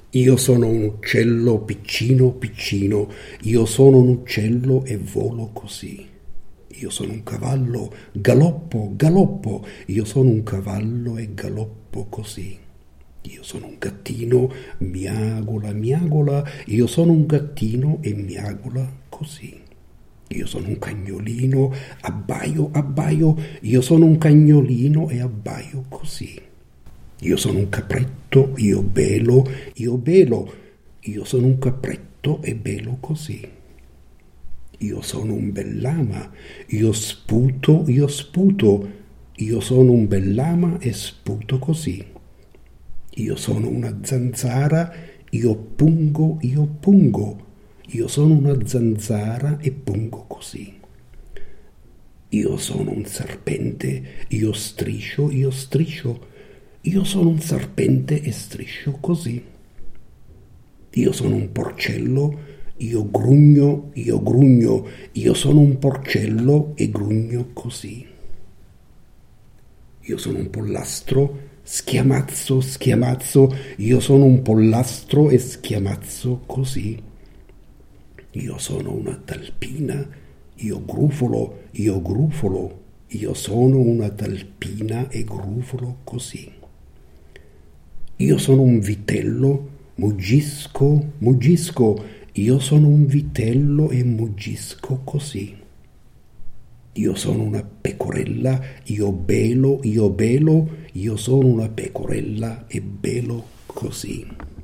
Io sono un uccello piccino piccino, io sono un uccello e volo così. Io sono un cavallo, galoppo, galoppo, io sono un cavallo e galoppo così. Io sono un gattino, miagola, miagola, io sono un gattino e miagola così. Io sono un cagnolino, abbaio, abbaio, io sono un cagnolino e abbaio così. Io sono un capretto, io belo, io belo, io sono un capretto e belo così. Io sono un bellama, io sputo, io sono un bellama e sputo così. Io sono una zanzara, io pungo, io sono una zanzara e pungo così. Io sono un serpente, io striscio, io sono un serpente e striscio così. Io sono un porcello, io grugno, io sono un porcello e grugno così. Io sono un pollastro, schiamazzo, schiamazzo, io sono un pollastro e schiamazzo così. Io sono una talpina, io grufolo, io sono una talpina e grufolo così. Io sono un vitello, muggisco, io sono un vitello e muggisco così. Io sono una pecorella, io belo, io sono una pecorella e belo così.